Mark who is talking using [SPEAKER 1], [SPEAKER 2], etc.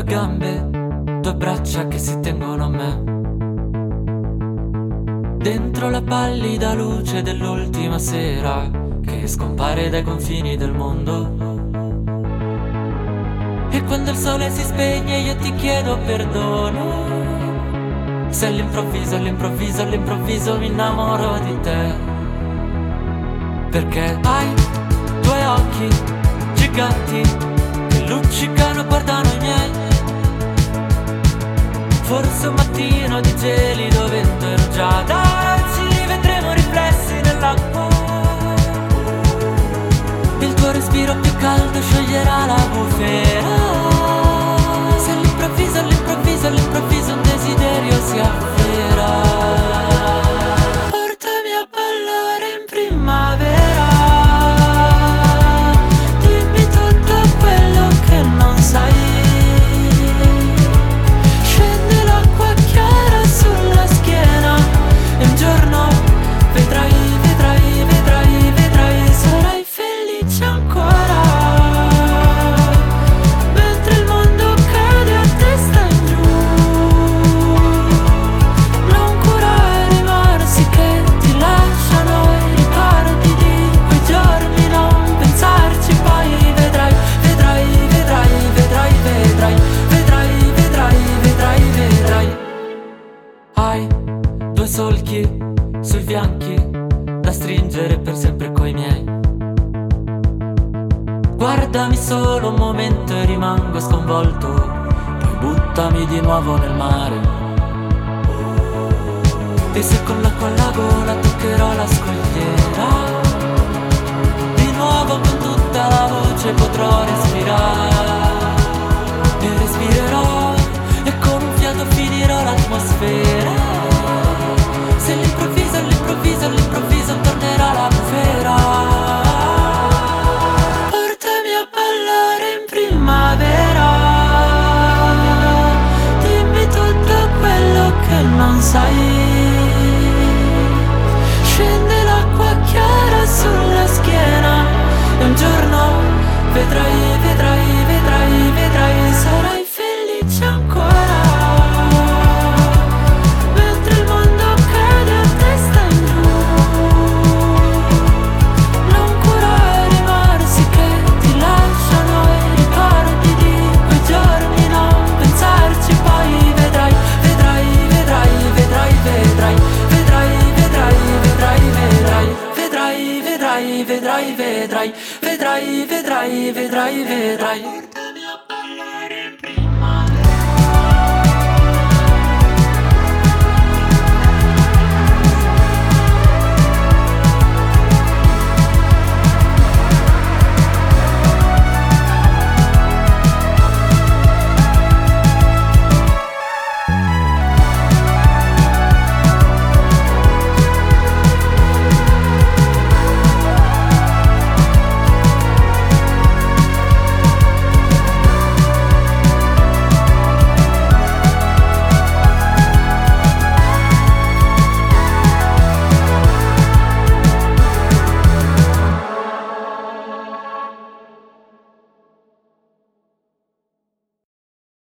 [SPEAKER 1] gambe, tue braccia che si tengono a me. Dentro la pallida luce dell'ultima sera che scompare dai confini del mondo. E quando il sole si spegne io ti chiedo perdono, se all'improvviso, all'improvviso, all'improvviso mi innamoro di te. Perché hai due occhi giganti che luccicano e guardano i miei. Forse un mattino di gelido vento e rugiada ci rivedremo riflessi nell'acqua. Il tuo respiro più caldo scioglierà la bufera. Se all'improvviso, all'improvviso, all'improvviso un desiderio si afferra. Portami a ballare in primavera. Dimmi tutto quello che non sai. Scende l'acqua chiara sulla schiena e un giorno vedrai, vedrai, vedrai, vedrai, sarai felice ancora. Mentre il mondo cade a testa in giù, non curare i rimorsi che ti lasciano i ricordi di quei giorni, non pensarci, poi vedrai, vedrai, vedrai, vedrai, vedrai, vedrai, vedrai, vedrai, vedrai. Hai due solchi sui fianchi da stringere per sempre coi miei. Guardami solo un momento e rimango sconvolto, poi buttami di nuovo nel mare. E se con l'acqua alla gola toccherò la scogliera, di nuovo con tutta la voce potrò respirare. E respirerò e con un fiato finirò l'atmosfera. Se all'improvviso, all'improvviso, all'improvviso tornerà la bufera. Portami a ballare in primavera. Dimmi tutto quello che non sai. Scende l'acqua chiara sulla schiena e un giorno vedrai, vedrai, vedrai, vedrai, sarai felice ancora. Mentre il mondo cade a testa in giù, non curare i rimorsi che ti lasciano i ricordi di quei giorni, non pensarci, poi vedrai, vedrai, vedrai, vedrai, vedrai, vedrai, vedrai, vedrai, vedrai, vedrai, vedrai, vedrai, vedrai, vedrai, vedrai, vedrai.